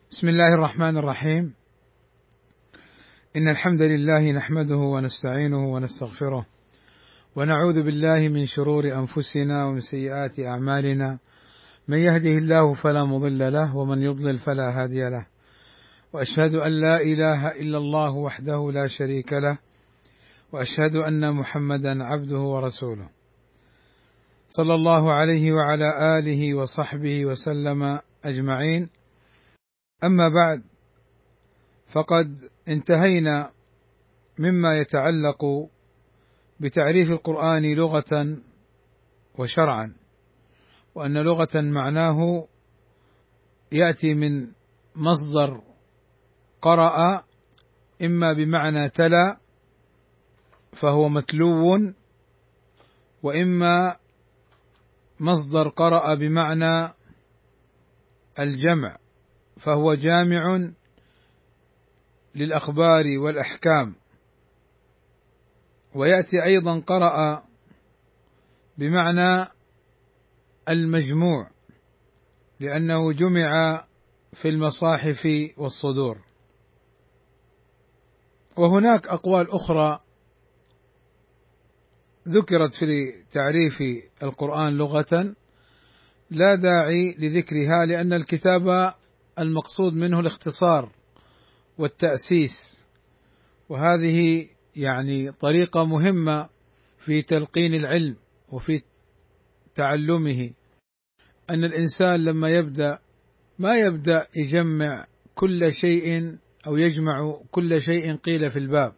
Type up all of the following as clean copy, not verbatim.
بسم الله الرحمن الرحيم. إن الحمد لله نحمده ونستعينه ونستغفره ونعوذ بالله من شرور أنفسنا ومن سيئات أعمالنا، من يهده الله فلا مضل له ومن يضلل فلا هادي له، وأشهد أن لا إله إلا الله وحده لا شريك له، وأشهد أن محمدا عبده ورسوله، صلى الله عليه وعلى آله وصحبه وسلم أجمعين. أما بعد، فقد انتهينا مما يتعلق بتعريف القرآن لغة وشرعا، وأن لغة معناه يأتي من مصدر قرأ، إما بمعنى تلا فهو متلو، وإما مصدر قرأ بمعنى الجمع فهو جامع للأخبار والأحكام. ويأتي أيضا قرأ بمعنى المجموع، لأنه جمع في المصاحف والصدور. وهناك أقوال أخرى ذكرت في تعريف القرآن لغة لا داعي لذكرها، لأن الكتاب المقصود منه الاختصار والتأسيس، وهذه يعني طريقة مهمة في تلقين العلم وفي تعلمه، أن الإنسان لما يبدأ ما يبدأ يجمع كل شيء أو يجمع كل شيء قيل في الباب،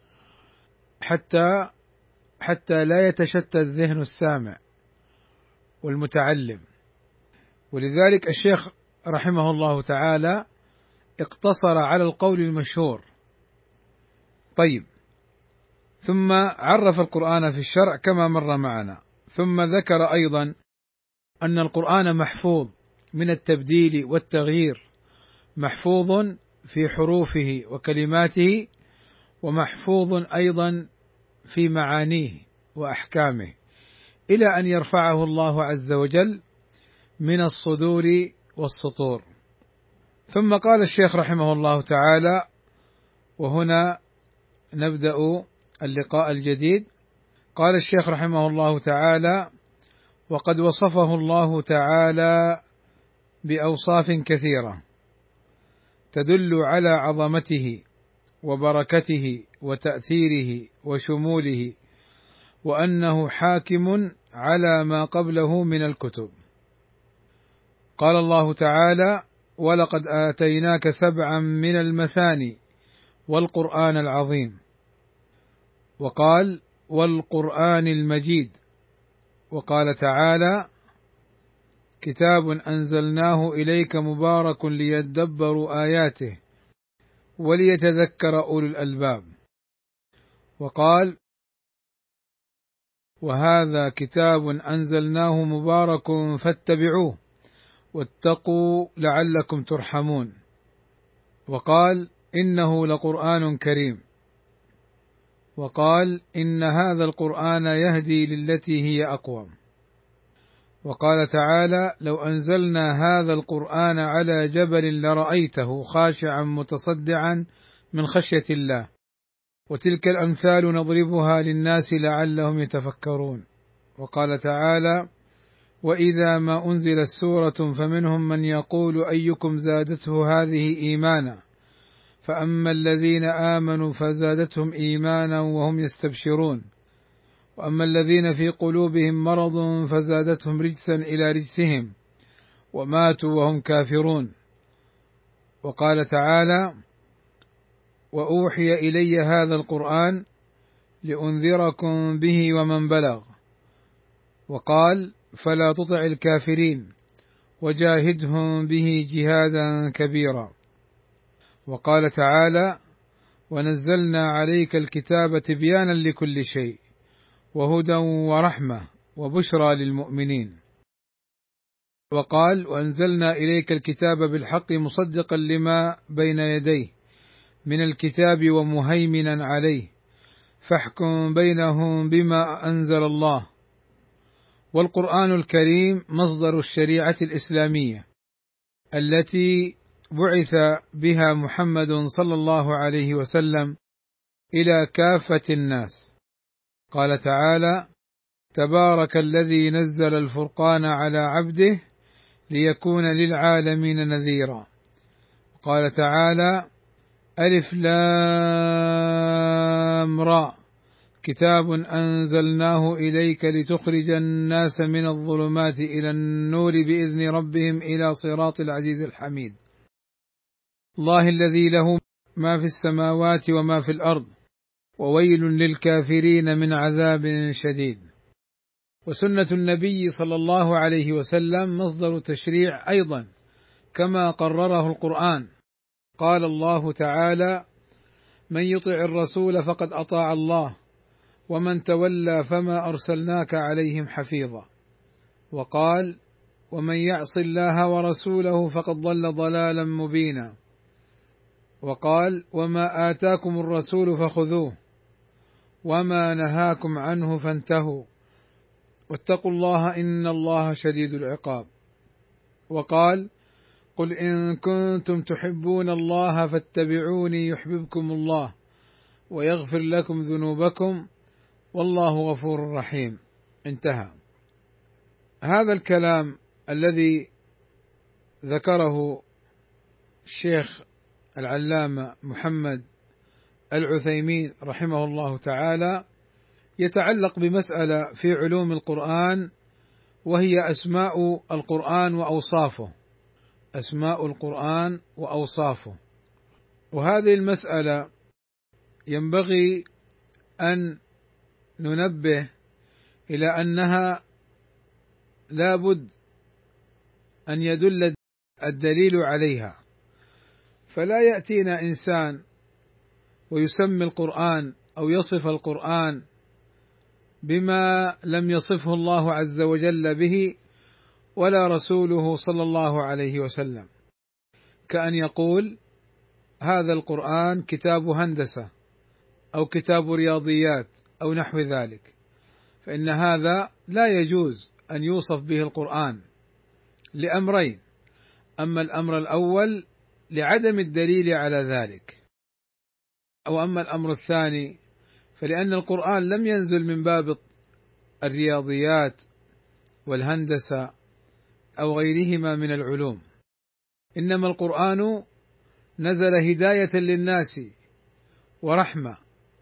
حتى لا يتشتت ذهن السامع والمتعلم. ولذلك الشيخ رحمه الله تعالى اقتصر على القول المشهور. طيب، ثم عرف القرآن في الشرع كما مر معنا، ثم ذكر أيضا أن القرآن محفوظ من التبديل والتغيير، محفوظ في حروفه وكلماته، ومحفوظ أيضا في معانيه وأحكامه، إلى أن يرفعه الله عز وجل من الصدور والسطور. ثم قال الشيخ رحمه الله تعالى، وهنا نبدأ اللقاء الجديد، قال الشيخ رحمه الله تعالى: وقد وصفه الله تعالى بأوصاف كثيرة تدل على عظمته وبركته وتأثيره وشموله، وأنه حاكم على ما قبله من الكتب. قال الله تعالى: ولقد آتيناك 7 من المثاني والقرآن العظيم، وقال: والقرآن المجيد. وقال تعالى: كتاب أنزلناه إليك مبارك ليدبروا آياته وليتذكر أولو الألباب. وقال: وهذا كتاب أنزلناه مبارك فاتبعوه واتقوا لعلكم ترحمون. وقال: إنه لقرآن كريم. وقال: إن هذا القرآن يهدي للتي هي أقوم. وقال تعالى: لو أنزلنا هذا القرآن على جبل لرأيته خاشعا متصدعا من خشية الله. وتلك الأمثال نضربها للناس لعلهم يتفكرون. وقال تعالى: وإذا ما أنزلت سورة فمنهم من يقول أيكم زادته هذه إيمانا، فأما الذين آمنوا فزادتهم إيمانا وهم يستبشرون، وأما الذين في قلوبهم مرض فزادتهم رجسا إلى رجسهم وماتوا وهم كافرون. وقال تعالى: وأوحي إلي هذا القرآن لأنذركم به ومن بلغ. وقال: فلا تطع الكافرين وجاهدهم به جهادا كبيرا. وقال تعالى: ونزلنا عليك الكتاب تبيانا لكل شيء وهدى ورحمة وبشرى للمؤمنين. وقال: وأنزلنا إليك الكتاب بالحق مصدقا لما بين يديه من الكتاب ومهيمنا عليه فاحكم بينهم بما أنزل الله. والقرآن الكريم مصدر الشريعة الإسلامية التي بعث بها محمد صلى الله عليه وسلم إلى كافة الناس. قال تعالى: تبارك الذي نزل الفرقان على عبده ليكون للعالمين نذيرا. قال تعالى: ألف لام را كتاب أنزلناه إليك لتخرج الناس من الظلمات إلى النور بإذن ربهم إلى صراط العزيز الحميد. الله الذي له ما في السماوات وما في الأرض وويل للكافرين من عذاب شديد. وسنة النبي صلى الله عليه وسلم مصدر تشريع أيضا كما قرره القرآن. قال الله تعالى: من يطع الرسول فقد أطاع الله ومن تولى فما أرسلناك عليهم حفيظا. وقال: ومن يعص الله ورسوله فقد ضل ضلالا مبينا. وقال: وما آتاكم الرسول فخذوه وما نهاكم عنه فانتهوا واتقوا الله إن الله شديد العقاب. وقال: قل إن كنتم تحبون الله فاتبعوني يحببكم الله ويغفر لكم ذنوبكم والله غفور رحيم. انتهى. هذا الكلام الذي ذكره الشيخ العلامة محمد العثيمين رحمه الله تعالى يتعلق بمسألة في علوم القرآن، وهي أسماء القرآن وأوصافه. أسماء القرآن وأوصافه. وهذه المسألة ينبغي أن ننبه إلى أنها لا بد أن يدل الدليل عليها، فلا يأتينا إنسان ويسمي القرآن أو يصف القرآن بما لم يصفه الله عز وجل به ولا رسوله صلى الله عليه وسلم، كأن يقول: هذا القرآن كتاب هندسة أو كتاب رياضيات أو نحو ذلك، فإن هذا لا يجوز أن يوصف به القرآن لأمرين: أما الأمر الأول لعدم الدليل على ذلك، أو أما الأمر الثاني فلأن القرآن لم ينزل من باب الرياضيات والهندسة أو غيرهما من العلوم، إنما القرآن نزل هداية للناس ورحمة،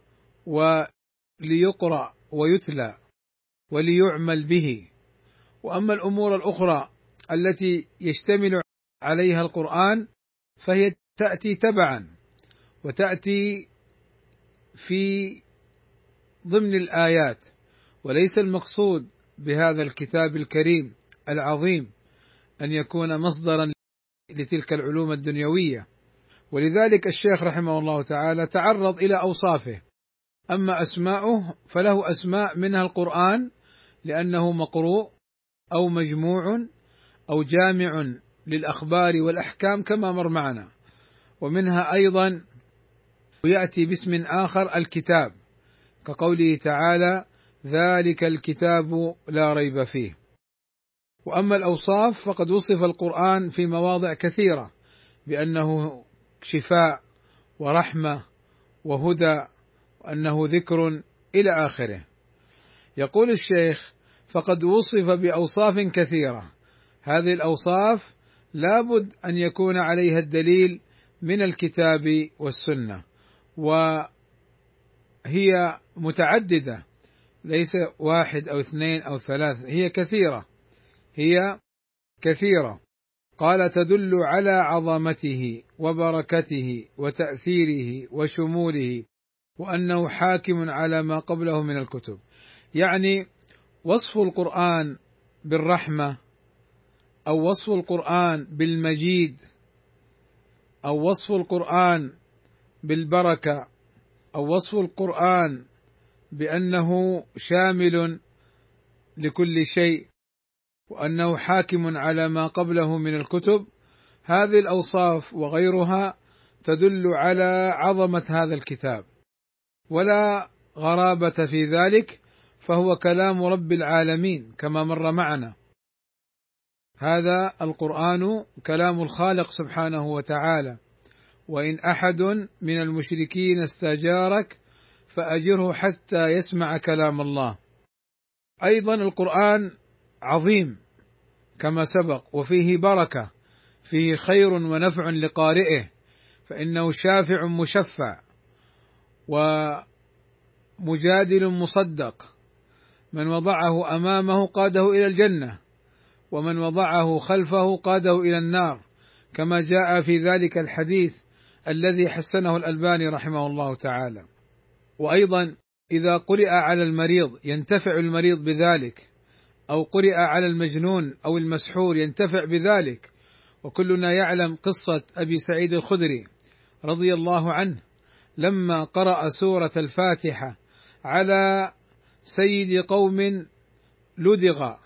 وليقرأ ويتلى وليعمل به. وأما الأمور الأخرى التي يشتمل عليها القرآن فهي تأتي تبعا وتأتي في ضمن الآيات، وليس المقصود بهذا الكتاب الكريم العظيم أن يكون مصدرا لتلك العلوم الدنيوية. ولذلك الشيخ رحمه الله تعالى تعرض إلى أوصافه. أما أسماؤه فله أسماء منها القرآن لأنه مقروء أو مجموع أو جامع للأخبار والأحكام كما مر معنا، ومنها أيضا يأتي باسم آخر الكتاب، كقوله تعالى: ذلك الكتاب لا ريب فيه. وأما الأوصاف فقد وصف القرآن في مواضع كثيرة بأنه شفاء ورحمة وهدى وأنه ذكر إلى آخره. يقول الشيخ: فقد وصف بأوصاف كثيرة، هذه الأوصاف لا بد أن يكون عليها الدليل من الكتاب والسنة، وهي متعددة، ليس واحد أو اثنين أو ثلاث، هي كثيرة. قال: تدل على عظمته وبركته وتأثيره وشموله وأنه حاكم على ما قبله من الكتب. يعني وصف القرآن بالرحمة أو وصف القرآن بالمجيد أو وصف القرآن بالبركة أو وصف القرآن بأنه شامل لكل شيء وأنه حاكم على ما قبله من الكتب، هذه الأوصاف وغيرها تدل على عظمة هذا الكتاب ولا غرابة في ذلك، فهو كلام رب العالمين كما مر معنا. هذا القرآن كلام الخالق سبحانه وتعالى، وإن أحد من المشركين استجارك فأجره حتى يسمع كلام الله. أيضا القرآن عظيم كما سبق، وفيه بركة، فيه خير ونفع لقارئه، فإنه شافع مشفع ومجادل مصدق، من وضعه أمامه قاده إلى الجنة، ومن وضعه خلفه قاده إلى النار، كما جاء في ذلك الحديث الذي حسنه الألباني رحمه الله تعالى. وأيضا إذا قرئ على المريض ينتفع المريض بذلك، أو قرئ على المجنون أو المسحور ينتفع بذلك. وكلنا يعلم قصة أبي سعيد الخدري رضي الله عنه لما قرأ سورة الفاتحة على سيد قوم لدغ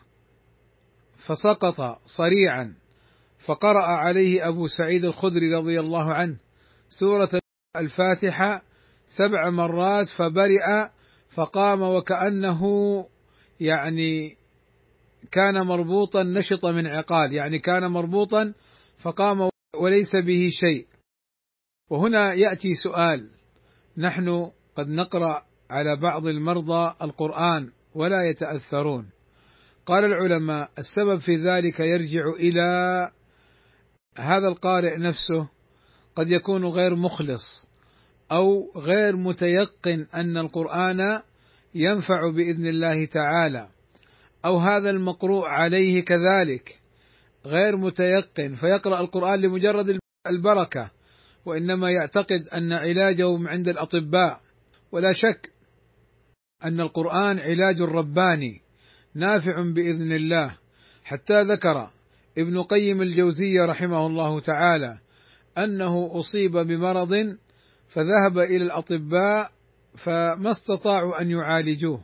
فسقط صريعا، فقرأ عليه أبو سعيد الخدري رضي الله عنه سورة الفاتحة 7 مرات فبرئ، فقام وكأنه يعني كان مربوطا نشط من عقال، يعني كان مربوطا فقام وليس به شيء. وهنا يأتي سؤال: نحن قد نقرأ على بعض المرضى القرآن ولا يتأثرون. قال العلماء السبب في ذلك يرجع إلى هذا القارئ نفسه، قد يكون غير مخلص أو غير متيقن أن القرآن ينفع بإذن الله تعالى، أو هذا المقروء عليه كذلك غير متيقن فيقرأ القرآن لمجرد البركة، وإنما يعتقد أن علاجه عند الأطباء. ولا شك أن القرآن علاج رباني نافع بإذن الله، حتى ذكر ابن قيم الجوزية رحمه الله تعالى أنه أصيب بمرض فذهب إلى الأطباء فما استطاعوا أن يعالجوه،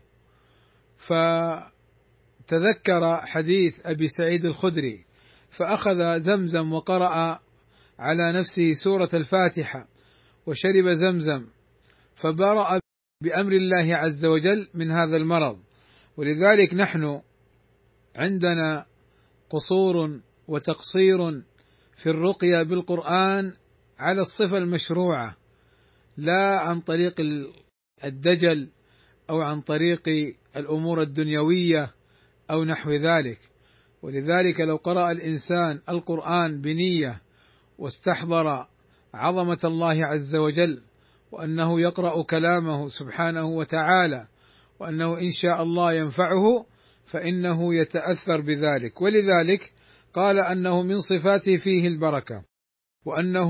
فتذكر حديث أبي سعيد الخدري فأخذ زمزم وقرأ على نفسه سورة الفاتحة وشرب زمزم فبرأ بأمر الله عز وجل من هذا المرض. ولذلك نحن عندنا قصور وتقصير في الرقية بالقرآن على الصفة المشروعة، لا عن طريق الدجل أو عن طريق الأمور الدنيوية أو نحو ذلك. ولذلك لو قرأ الإنسان القرآن بنية واستحضر عظمة الله عز وجل، وأنه يقرأ كلامه سبحانه وتعالى، وأنه إن شاء الله ينفعه، فإنه يتأثر بذلك. ولذلك قال أنه من صفاته فيه البركة، وأنه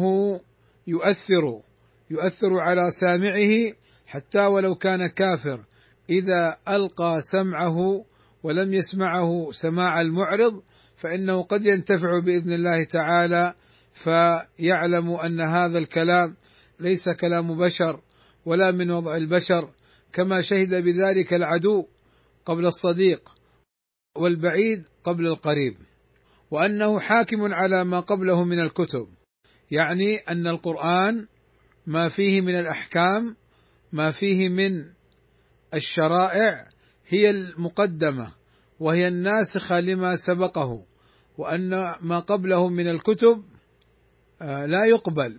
يؤثر على سامعه حتى ولو كان كافر، إذا ألقى سمعه ولم يسمعه سماع المعرض فإنه قد ينتفع بإذن الله تعالى، فيعلم أن هذا الكلام ليس كلام بشر ولا من وضع البشر، كما شهد بذلك العدو قبل الصديق والبعيد قبل القريب، وأنه حاكم على ما قبله من الكتب، يعني أن القرآن ما فيه من الأحكام، ما فيه من الشرائع هي المقدمة وهي الناسخة لما سبقه، وأن ما قبله من الكتب لا يقبل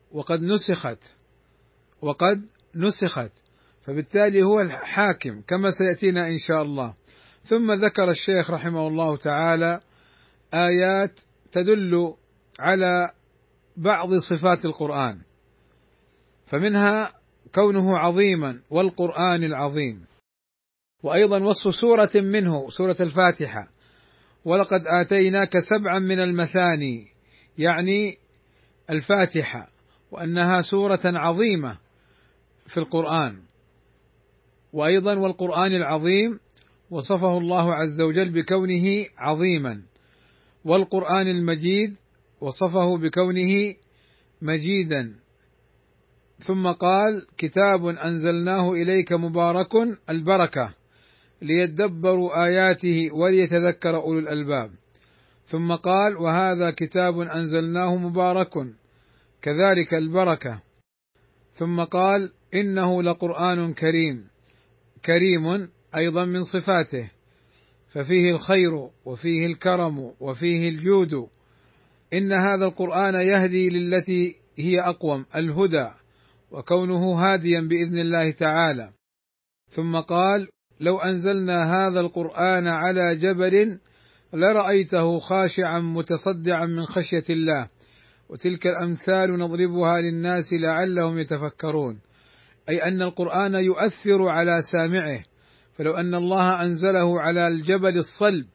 وقد نسخت، فبالتالي هو الحاكم كما سيأتينا إن شاء الله. ثم ذكر الشيخ رحمه الله تعالى آيات تدل على بعض صفات القرآن، فمنها كونه عظيما والقرآن العظيم، وأيضا وصف سورة منه سورة الفاتحة: ولقد آتيناك 7 من المثاني، يعني الفاتحة، وأنها سورة عظيمة في القرآن. وأيضا والقرآن العظيم وصفه الله عز وجل بكونه عظيما، والقرآن المجيد وصفه بكونه مجيدا. ثم قال: كتاب أنزلناه إليك مبارك البركة ليدبروا آياته وليتذكر أولو الألباب. ثم قال: وهذا كتاب أنزلناه مبارك كذلك البركة. ثم قال: إنه لقرآن كريم أيضا من صفاته، ففيه الخير وفيه الكرم وفيه الجود. إن هذا القرآن يهدي للتي هي أقوم، الهدى، وكونه هاديا بإذن الله تعالى. ثم قال: لو أنزلنا هذا القرآن على جبل لرأيته خاشعا متصدعا من خشية الله، وتلك الأمثال نضربها للناس لعلهم يتفكرون. أي أن القرآن يؤثر على سامعه، فلو أن الله أنزله على الجبل الصلب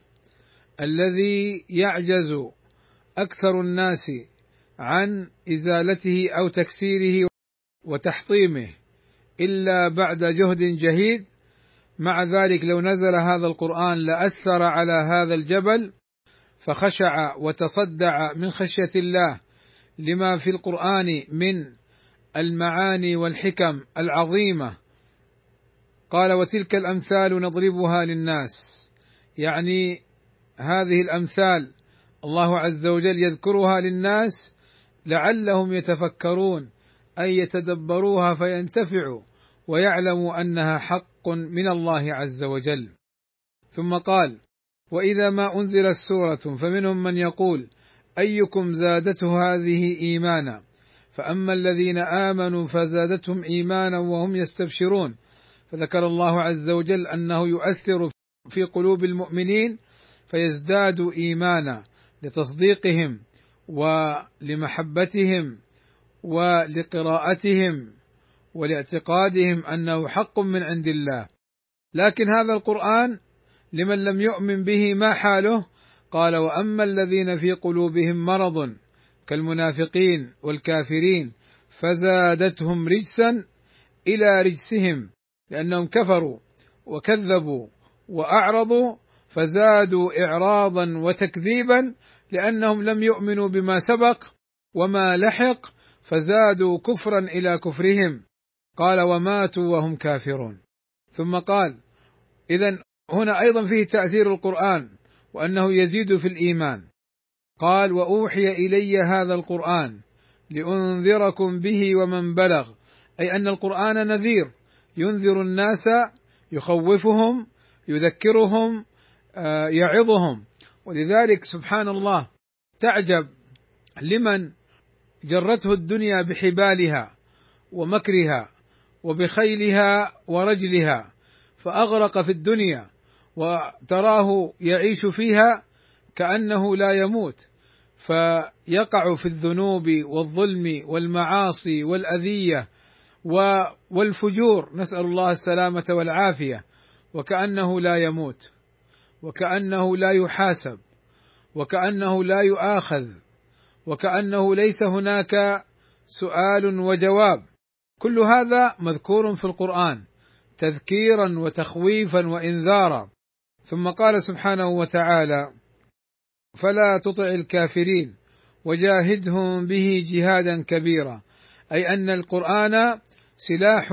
الذي يعجز أكثر الناس عن إزالته أو تكسيره وتحطيمه إلا بعد جهد جهيد، مع ذلك لو نزل هذا القرآن لأثر على هذا الجبل فخشع وتصدع من خشية الله لما في القرآن من المعاني والحكم العظيمة. قال: وتلك الأمثال نضربها للناس، يعني هذه الأمثال الله عز وجل يذكرها للناس لعلهم يتفكرون، أي يتدبروها فينتفعوا ويعلموا أنها حق من الله عز وجل. ثم قال: وإذا ما أنزلت سورة فمنهم من يقول أيكم زادته هذه إيمانا، فأما الذين آمنوا فزادتهم إيمانا وهم يستبشرون. فذكر الله عز وجل أنه يؤثر في قلوب المؤمنين فيزدادوا إيمانا لتصديقهم ولمحبتهم ولقراءتهم ولاعتقادهم أنه حق من عند الله. لكن هذا القرآن لمن لم يؤمن به ما حاله؟ قال: وأما الذين في قلوبهم مرض كالمنافقين والكافرين فزادتهم رجسا إلى رجسهم، لأنهم كفروا وكذبوا وأعرضوا، فزادوا إعراضا وتكذيبا لأنهم لم يؤمنوا بما سبق وما لحق، فزادوا كفرا إلى كفرهم. قال: وماتوا وهم كافرون. ثم قال: إذن هنا أيضا فيه تأثير القرآن وأنه يزيد في الإيمان. قال: وأوحي إلي هذا القرآن لأنذركم به ومن بلغ، أي أن القرآن نذير ينذر الناس، يخوفهم، يذكرهم، يعظهم. ولذلك سبحان الله تعجب لمن جرته الدنيا بحبالها ومكرها وبخيلها ورجلها فأغرق في الدنيا، وتراه يعيش فيها كأنه لا يموت، فيقع في الذنوب والظلم والمعاصي والأذية والفجور، نسأل الله السلامة والعافية، وكأنه لا يموت، وكأنه لا يحاسب، وكأنه لا يؤاخذ، وكأنه ليس هناك سؤال وجواب. كل هذا مذكور في القرآن تذكيرا وتخويفا وإنذارا. ثم قال سبحانه وتعالى: فلا تطع الكافرين وجاهدهم به جهادا كبيرا، أي أن القرآن سلاح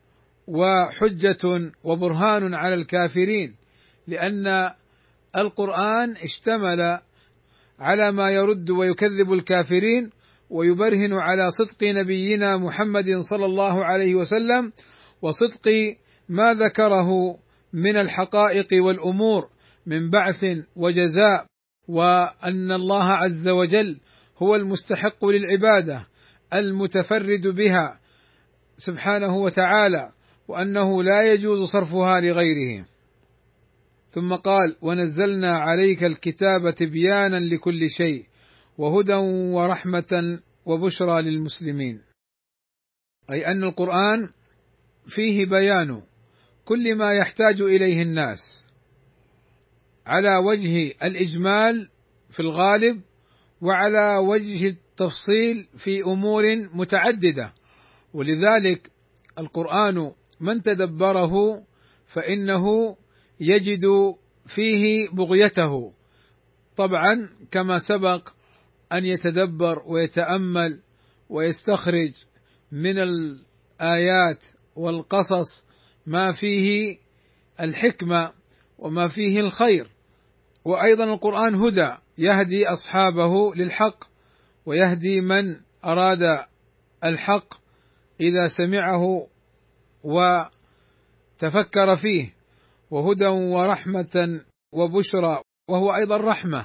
وحجة وبرهان على الكافرين، لأن القرآن اشتمل على ما يرد ويكذب الكافرين ويبرهن على صدق نبينا محمد صلى الله عليه وسلم وصدق ما ذكره من الحقائق والأمور من بعث وجزاء، وأن الله عز وجل هو المستحق للعبادة المتفرد بها سبحانه وتعالى، وأنه لا يجوز صرفها لغيره. ثم قال: ونزلنا عليك الكتاب تبيانا لكل شيء وهدى ورحمة وبشرى للمسلمين، أي أن القرآن فيه بيان كل ما يحتاج إليه الناس على وجه الإجمال في الغالب، وعلى وجه التفصيل في أمور متعددة. ولذلك القرآن من تدبره فإنه يجد فيه بغيته، طبعا كما سبق أن يتدبر ويتأمل ويستخرج من الآيات والقصص ما فيه الحكمة وما فيه الخير. وأيضا القرآن هدى يهدي أصحابه للحق، ويهدي من أراد الحق إذا سمعه وتفكر فيه، وهدى ورحمة وبشرى، وهو أيضا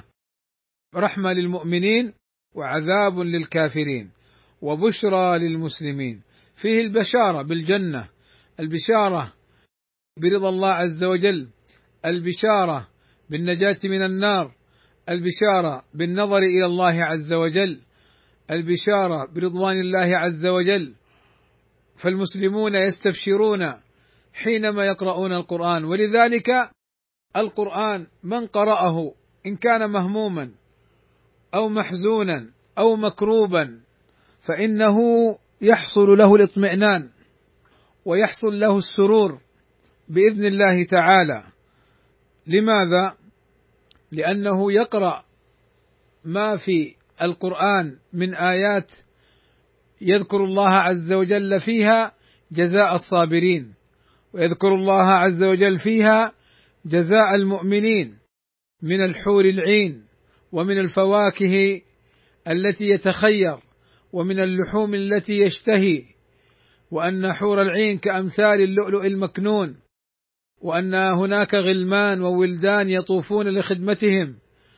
رحمة للمؤمنين وعذاب للكافرين، وبشرى للمسلمين. فيه البشارة بالجنة، البشارة برضا الله عز وجل، البشارة بالنجاة من النار، البشارة بالنظر إلى الله عز وجل، البشارة برضوان الله عز وجل. فالمسلمون يستبشرون حينما يقرؤون القرآن، ولذلك القرآن من قرأه إن كان مهموما أو محزونا أو مكروبا فإنه يحصل له الاطمئنان ويحصل له السرور بإذن الله تعالى. لماذا؟ لأنه يقرأ ما في القرآن من آيات يذكر الله عز وجل فيها جزاء الصابرين، ويذكر الله عز وجل فيها جزاء المؤمنين من الحور العين ومن الفواكه التي يتخير ومن اللحوم التي يشتهي، وأن حور العين كأمثال اللؤلؤ المكنون، وأن هناك غلمان وولدان يطوفون لخدمتهم،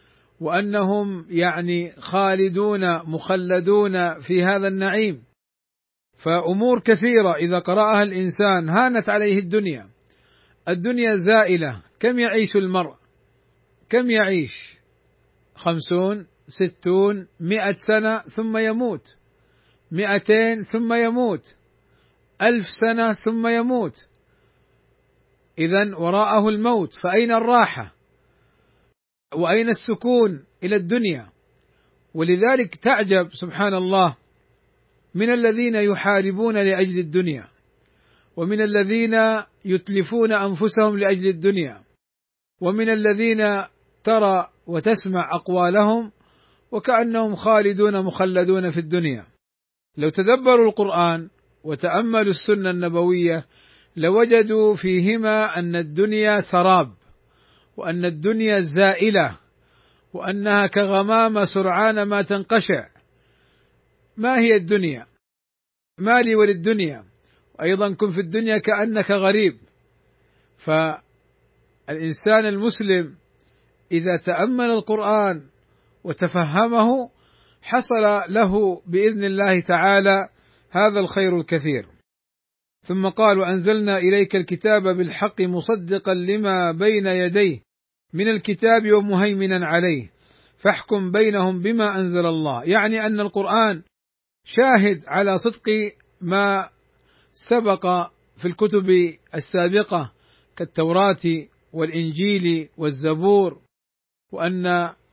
وأنهم خالدون مخلدون في هذا النعيم. فأمور كثيرة إذا قرأها الإنسان هانت عليه الدنيا زائلة. كم يعيش المرء؟ كم يعيش؟ 50 60 100 سنة ثم يموت، 200 ثم يموت، 1000 سنة ثم يموت. إذن وراءه الموت، فأين الراحة وأين السكون إلى الدنيا؟ ولذلك تعجب سبحان الله من الذين يحاربون لأجل الدنيا، ومن الذين يتلفون أنفسهم لأجل الدنيا، ومن الذين ترى وتسمع أقوالهم وكأنهم خالدون مخلدون في الدنيا. لو تدبروا القرآن وتأملوا السنة النبوية لوجدوا فيهما أن الدنيا سراب، وأن الدنيا زائلة، وأنها كغمامة سرعان ما تنقشع. ما هي الدنيا؟ ما لي وللدنيا؟ وأيضا كن في الدنيا كأنك غريب. فالإنسان المسلم إذا تأمل القرآن وتفهمه حصل له بإذن الله تعالى هذا الخير الكثير. ثم قال: وأنزلنا إليك الكتاب بالحق مصدقا لما بين يديه من الكتاب ومهيمنا عليه فاحكم بينهم بما أنزل الله. يعني أن القرآن شاهد على صدق ما سبق في الكتب السابقة كالتوراة والإنجيل والزبور، وأن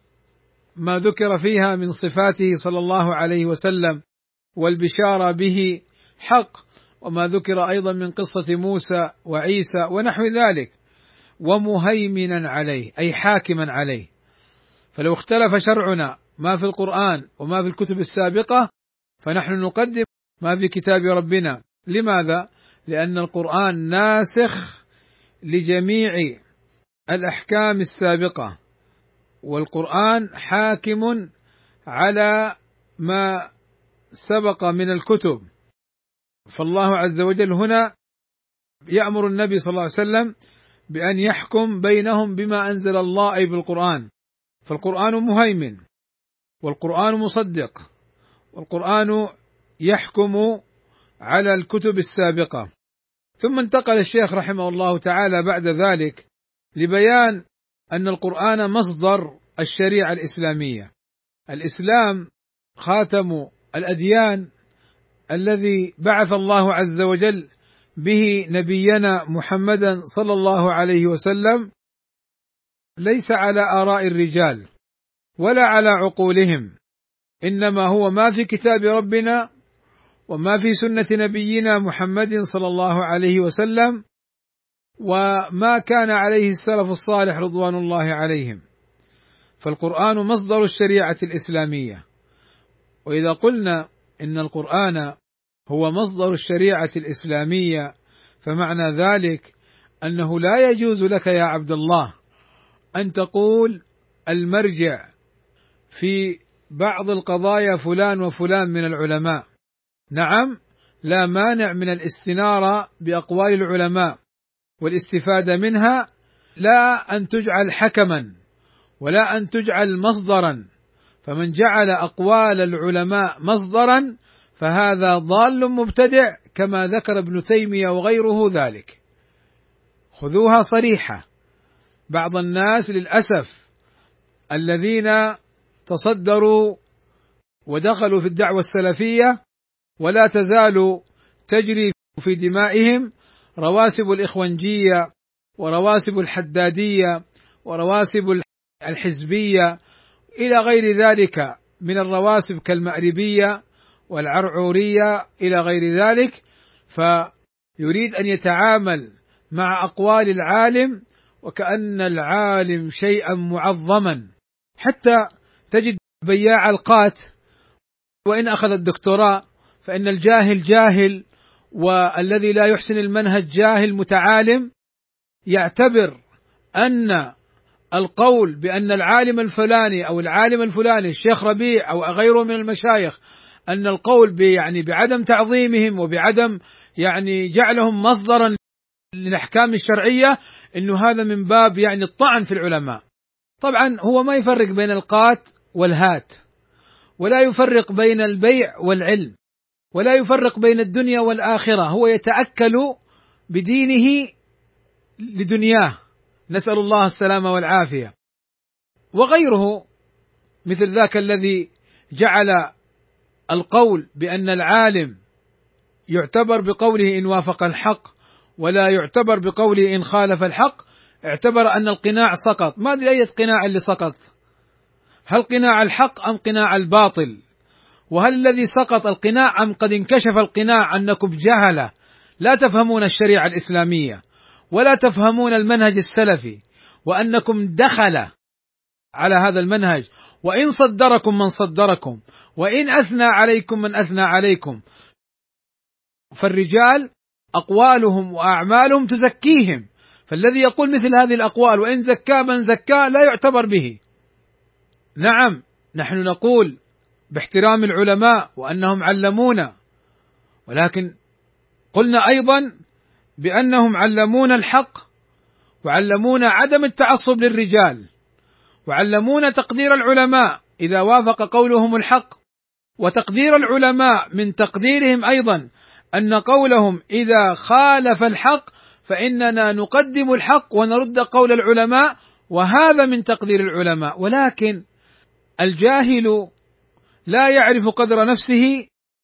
ما ذكر فيها من صفاته صلى الله عليه وسلم والبشارة به حق، وما ذكر أيضا من قصة موسى وعيسى ونحو ذلك، ومهيمنا عليه أي حاكما عليه. فلو اختلف شرعنا ما في القرآن وما في الكتب السابقة فنحن نقدم ما في كتاب ربنا. لماذا؟ لأن القرآن ناسخ لجميع الأحكام السابقة، والقرآن حاكم على ما سبق من الكتب. فالله عز وجل هنا يأمر النبي صلى الله عليه وسلم بأن يحكم بينهم بما أنزل الله أي بالقرآن. فالقرآن مهيمن، والقرآن مصدق، والقرآن يحكم على الكتب السابقة. ثم انتقل الشيخ رحمه الله تعالى بعد ذلك لبيان أن القرآن مصدر الشريعة الإسلامية. الإسلام خاتم الأديان الذي بعث الله عز وجل به نبينا محمدا صلى الله عليه وسلم، ليس على آراء الرجال ولا على عقولهم، إنما هو ما في كتاب ربنا وما في سنة نبينا محمد صلى الله عليه وسلم، وما كان عليه السلف الصالح رضوان الله عليهم. فالقرآن مصدر الشريعة الإسلامية. وإذا قلنا إن القرآن هو مصدر الشريعة الإسلامية فمعنى ذلك أنه لا يجوز لك يا عبد الله أن تقول المرجع في بعض القضايا فلان وفلان من العلماء. نعم، لا مانع من الاستنارة بأقوال العلماء والاستفادة منها، لا أن تجعل حكما ولا أن تجعل مصدرا، فمن جعل أقوال العلماء مصدرا فهذا ضال مبتدع، كما ذكر ابن تيمية وغيره ذلك. خذوها صريحة. بعض الناس للأسف الذين تصدروا ودخلوا في الدعوة السلفية ولا تزال تجري في دمائهم رواسب الإخوانجية ورواسب الحدادية ورواسب الحزبية إلى غير ذلك من الرواسب كالمأربية والعرعورية إلى غير ذلك، فيريد أن يتعامل مع أقوال العالم وكأن العالم شيئا معظما، حتى تجد بياع القات وإن أخذ الدكتوراه فإن الجاهل جاهل، والذي لا يحسن المنهج جاهل متعالم، يعتبر أن القول بأن العالم الفلاني أو العالم الفلاني الشيخ ربيع أو غيره من المشايخ أن القول بعدم تعظيمهم وبعدم جعلهم مصدرا للأحكام الشرعية إنه هذا من باب الطعن في العلماء. طبعا هو ما يفرق بين القات والهات، ولا يفرق بين البيع والعلم، ولا يفرق بين الدنيا والآخرة، هو يتأكل بدينه لدنياه، نسأل الله السلامة والعافية. وغيره مثل ذاك الذي جعل القول بأن العالم يعتبر بقوله إن وافق الحق ولا يعتبر بقوله إن خالف الحق، اعتبر أن القناع سقط. ما أدري أي قناع اللي سقط، هل قناع الحق أم قناع الباطل؟ وهل الذي سقط القناع أم قد انكشف القناع أنكم جهلة لا تفهمون الشريعة الإسلامية ولا تفهمون المنهج السلفي، وأنكم دخل على هذا المنهج، وإن صدركم من صدركم وإن أثنى عليكم من أثنى عليكم، فالرجال أقوالهم وأعمالهم تزكيهم، فالذي يقول مثل هذه الأقوال وإن زكى من زكى لا يعتبر به. نعم نحن نقول باحترام العلماء وأنهم علمونا، ولكن قلنا أيضا بأنهم علمونا الحق، وعلمونا عدم التعصب للرجال، وعلمونا تقدير العلماء إذا وافق قولهم الحق، وتقدير العلماء من تقديرهم أيضا أن قولهم إذا خالف الحق فإننا نقدم الحق ونرد قول العلماء، وهذا من تقدير العلماء. ولكن الجاهل لا يعرف قدر نفسه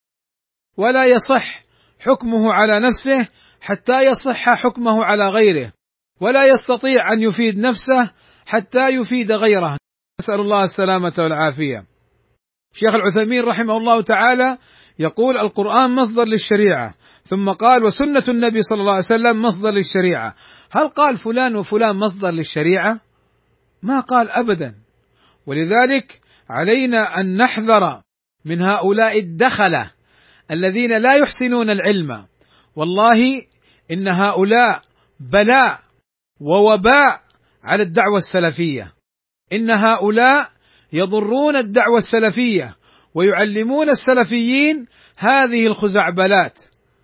ولا يصح حكمه على نفسه حتى يصح حكمه على غيره، ولا يستطيع أن يفيد نفسه حتى يفيد غيره، نسأل الله السلامة والعافية. شيخ العثيمين رحمه الله تعالى يقول القرآن مصدر للشريعة، ثم قال وسنة النبي صلى الله عليه وسلم مصدر للشريعة. هل قال فلان وفلان مصدر للشريعة؟ ما قال أبدا. ولذلك علينا أن نحذر من هؤلاء الدخلة الذين لا يحسنون العلم، والله إن هؤلاء بلاء ووباء على الدعوة السلفية، إن هؤلاء يضرون الدعوة السلفية ويعلمون السلفيين هذه الخزعبلات.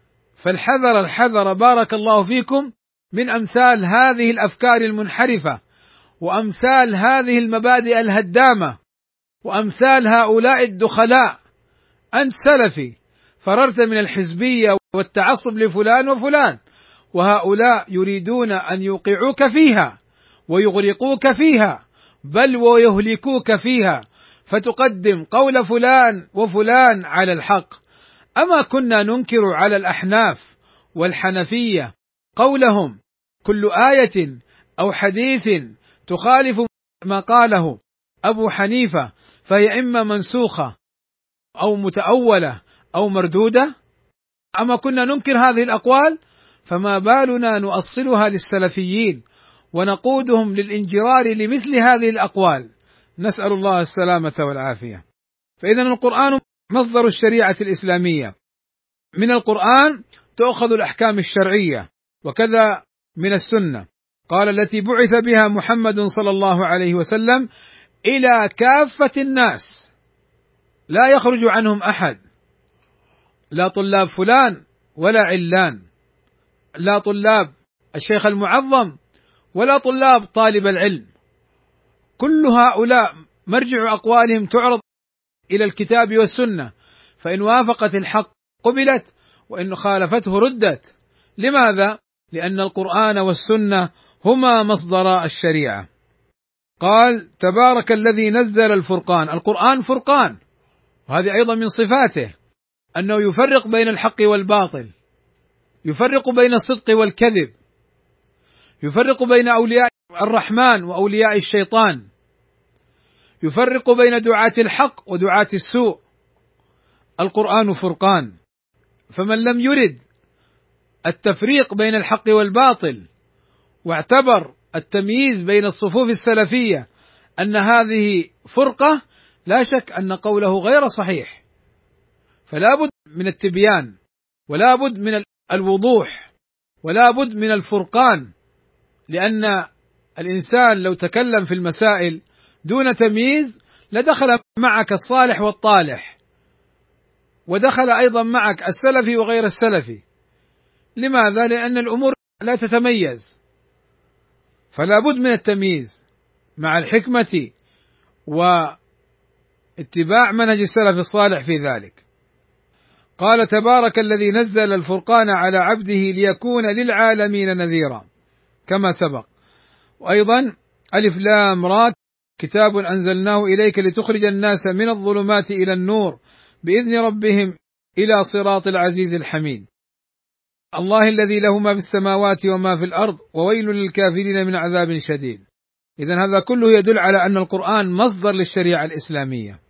فالحذر الحذر بارك الله فيكم من أمثال هذه الأفكار المنحرفة، وأمثال هذه المبادئ الهدامة، وأمثال هؤلاء الدخلاء. أنت سلفي فررت من الحزبية والتعصب لفلان وفلان، وهؤلاء يريدون أن يوقعوك فيها ويغرقوك فيها، بل ويهلكوك فيها، فتقدم قول فلان وفلان على الحق. أما كنا ننكر على الأحناف والحنفية قولهم كل آية أو حديث تخالف ما قاله أبو حنيفة فهي إما منسوخة أو متأولة أو مردودة؟ أما كنا ننكر هذه الأقوال؟ فما بالنا نؤصلها للسلفيين ونقودهم للانجرار لمثل هذه الأقوال، نسأل الله السلامة والعافية. فإذا القرآن مصدر الشريعة الإسلامية، من القرآن تؤخذ الأحكام الشرعية، وكذا من السنة. قال التي بعث بها محمد صلى الله عليه وسلم إلى كافة الناس لا يخرج عنهم أحد، لا طلاب فلان ولا علان، لا طلاب الشيخ المعظم ولا طلاب طالب العلم، كل هؤلاء مرجع أقوالهم تعرض إلى الكتاب والسنة، فإن وافقت الحق قبلت، وإن خالفته ردت. لماذا؟ لأن القرآن والسنة هما مصدر الشريعة. قال: تبارك الذي نزل الفرقان. القرآن فرقان، وهذه أيضا من صفاته أنه يفرق بين الحق والباطل، يفرق بين الصدق والكذب، يفرق بين أولياء الرحمن وأولياء الشيطان، يفرق بين دعاة الحق ودعاة السوء. القرآن فرقان، فمن لم يرد التفريق بين الحق والباطل واعتبر التمييز بين الصفوف السلفية أن هذه فرقة، لا شك أن قوله غير صحيح. فلا بد من التبيان، ولا بد من الوضوح، ولا بد من الفرقان، لأن الإنسان لو تكلم في المسائل دون تمييز لدخل معك الصالح والطالح، ودخل أيضا معك السلفي وغير السلفي. لماذا؟ لأن الأمور لا تتميز، فلا بد من التمييز مع الحكمة واتباع منهج السلف الصالح في ذلك. قال: تبارك الذي نزل الفرقان على عبده ليكون للعالمين نذيرا، كما سبق. وأيضا: ألف لام را، كتاب أنزلناه إليك لتخرج الناس من الظلمات إلى النور بإذن ربهم إلى صراط العزيز الحميد. الله الذي له ما في السماوات وما في الأرض وويل للكافرين من عذاب شديد. إذن هذا كله يدل على أن القرآن مصدر للشريعة الإسلامية.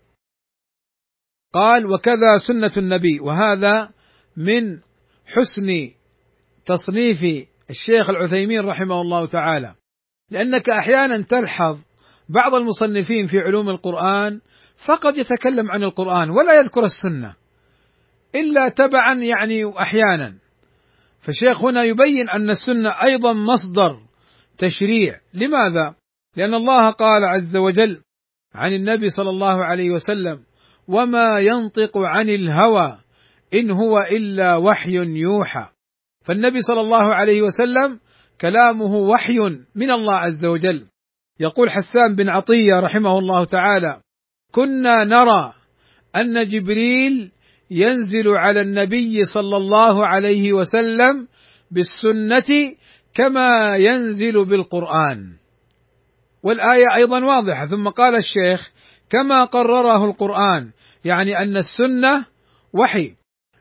قال: وكذا سنة النبي. وهذا من حسن تصنيف الشيخ العثيمين رحمه الله تعالى، لأنك أحيانا تلحظ بعض المصنفين في علوم القرآن فقد يتكلم عن القرآن ولا يذكر السنة إلا تبعا أحيانا. فالشيخ هنا يبين أن السنة أيضا مصدر تشريع. لماذا؟ لأن الله قال عز وجل عن النبي صلى الله عليه وسلم: وما ينطق عن الهوى إن هو إلا وحي يوحى. فالنبي صلى الله عليه وسلم كلامه وحي من الله عز وجل. يقول حسان بن عطية رحمه الله تعالى: كنا نرى أن جبريل ينزل على النبي صلى الله عليه وسلم بالسنة كما ينزل بالقرآن. والآية أيضا واضحة. ثم قال الشيخ: كما قرره القرآن، يعني أن السنة وحي،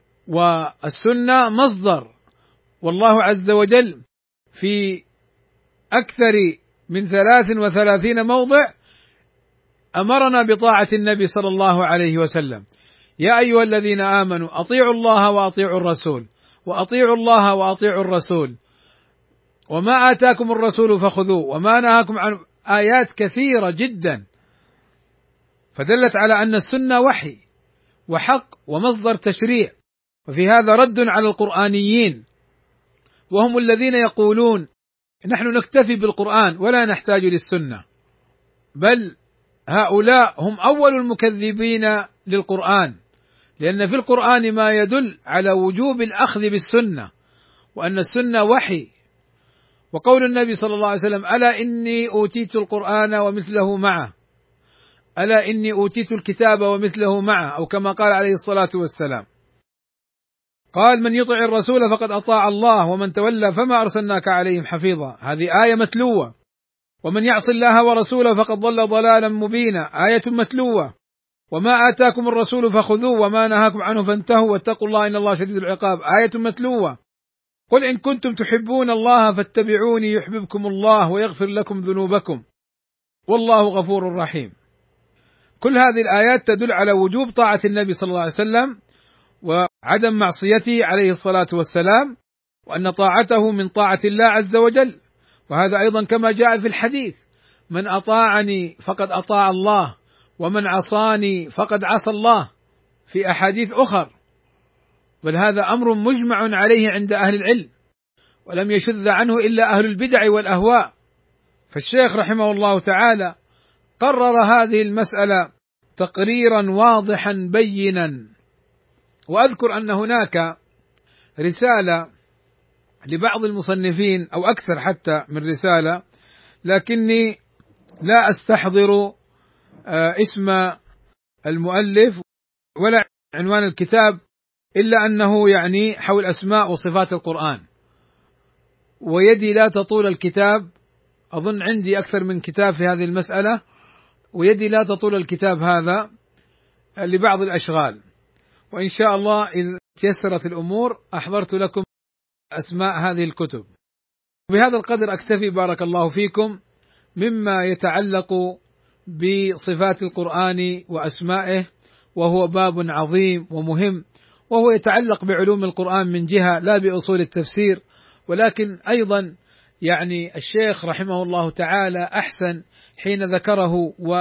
والسنة مصدر. والله عز وجل في أكثر من 33 موضع أمرنا بطاعة النبي صلى الله عليه وسلم: يا أيها الذين آمنوا أطيعوا الله وأطيعوا الرسول، وأطيعوا الله وأطيعوا الرسول، وما آتاكم الرسول فخذوه وما نهاكم عنه. آيات كثيرة جدا، فدلت على أن السنة وحي وحق ومصدر تشريع. وفي هذا رد على القرآنيين، وهم الذين يقولون نحن نكتفي بالقرآن ولا نحتاج للسنة، بل هؤلاء هم أول المكذبين للقرآن، لأن في القرآن ما يدل على وجوب الأخذ بالسنة، وأن السنة وحي. وقول النبي صلى الله عليه وسلم: ألا إني أوتيت القرآن ومثله معه، ألا إني أوتيت الكتاب ومثله معه، أو كما قال عليه الصلاة والسلام. قال: من يطع الرسول فقد أطاع الله ومن تولى فما أرسلناك عليهم حفيظا. هذه آية متلوة. ومن يعص الله ورسوله فقد ضل ضلالا مبينا، آية متلوة. وما آتاكم الرسول فخذوه وما نهاكم عنه فانتهوا واتقوا الله إن الله شديد العقاب، آية متلوة. قل إن كنتم تحبون الله فاتبعوني يحببكم الله ويغفر لكم ذنوبكم والله غفور رحيم. كل هذه الآيات تدل على وجوب طاعة النبي صلى الله عليه وسلم وعدم معصيته عليه الصلاة والسلام، وأن طاعته من طاعة الله عز وجل. وهذا أيضا كما جاء في الحديث: من أطاعني فقد أطاع الله ومن عصاني فقد عصى الله، في أحاديث أخر. بل هذا أمر مجمع عليه عند أهل العلم، ولم يشذ عنه إلا أهل البدع والأهواء. فالشيخ رحمه الله تعالى قرر هذه المسألة تقريرا واضحا بينا. وأذكر أن هناك رسالة لبعض المصنفين أو أكثر حتى من رسالة لكني لا أستحضر اسم المؤلف ولا عنوان الكتاب، إلا أنه يعني حول أسماء وصفات القرآن، ويدي لا تطول الكتاب، أظن عندي أكثر من كتاب في هذه المسألة، ويدي لا تطول الكتاب هذا لبعض الأشغال، وإن شاء الله إذا تيسرت الأمور أحضرت لكم أسماء هذه الكتب. بهذا القدر أكتفي، بارك الله فيكم، مما يتعلق بصفات القرآن وأسمائه، وهو باب عظيم ومهم، وهو يتعلق بعلوم القرآن من جهة، لا بأصول التفسير، ولكن أيضا يعني الشيخ رحمه الله تعالى أحسن حين ذكره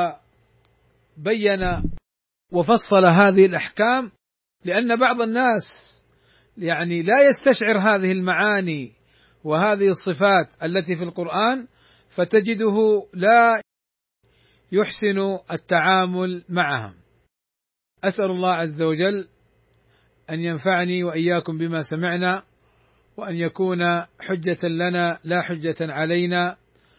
وبين وفصل هذه الأحكام، لأن بعض الناس يعني لا يستشعر هذه المعاني وهذه الصفات التي في القرآن، فتجده لا يحسن التعامل معها. أسأل الله عز وجل أن ينفعني وإياكم بما سمعنا، وأن يكون حجة لنا لا حجة علينا.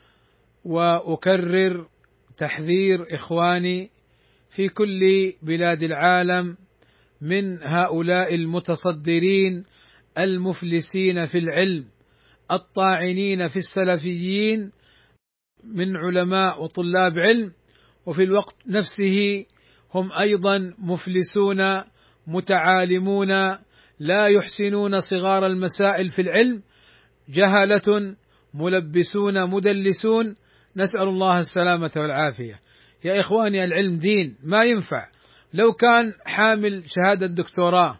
وأكرر تحذير إخواني في كل بلاد العالم من هؤلاء المتصدرين المفلسين في العلم، الطاعنين في السلفيين من علماء وطلاب علم، وفي الوقت نفسه هم أيضا مفلسون متعالمون لا يحسنون صغار المسائل في العلم، جهلة ملبسون مدلسون، نسأل الله السلامة والعافية. يا إخواني، العلم دين، ما ينفع لو كان حامل شهادة دكتوراه،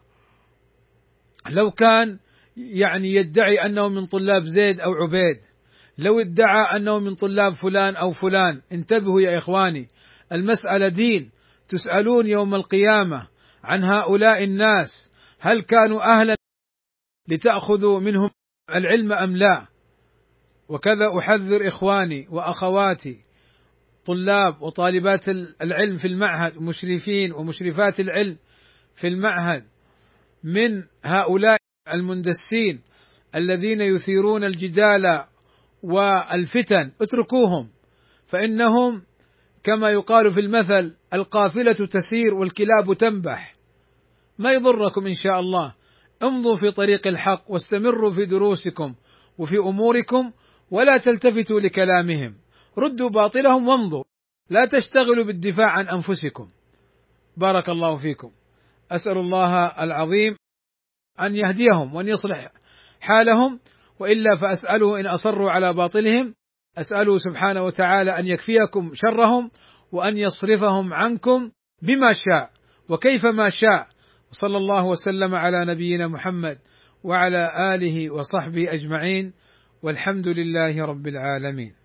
لو كان يعني يدعي أنه من طلاب زيد أو عبيد، لو ادعى أنه من طلاب فلان أو فلان، انتبهوا يا إخواني، المسألة دين، تسألون يوم القيامة عن هؤلاء الناس، هل كانوا أهلا لتأخذوا منهم العلم أم لا؟ وكذا أحذر إخواني وأخواتي طلاب وطالبات العلم في المعهد، مشرفين ومشرفات العلم في المعهد، من هؤلاء المندسين الذين يثيرون الجدال والفتن، اتركوهم، فإنهم كما يقال في المثل القافلة تسير والكلاب تنبح. ما يضركم إن شاء الله، امضوا في طريق الحق واستمروا في دروسكم وفي أموركم، ولا تلتفتوا لكلامهم، ردوا باطلهم وامضوا، لا تشتغلوا بالدفاع عن أنفسكم. بارك الله فيكم. أسأل الله العظيم أن يهديهم وأن يصلح حالهم، وإلا فأسأله إن أصروا على باطلهم، أسأله سبحانه وتعالى أن يكفيكم شرهم، وأن يصرفهم عنكم بما شاء وكيف ما شاء. وصلى الله وسلم على نبينا محمد وعلى آله وصحبه أجمعين، والحمد لله رب العالمين.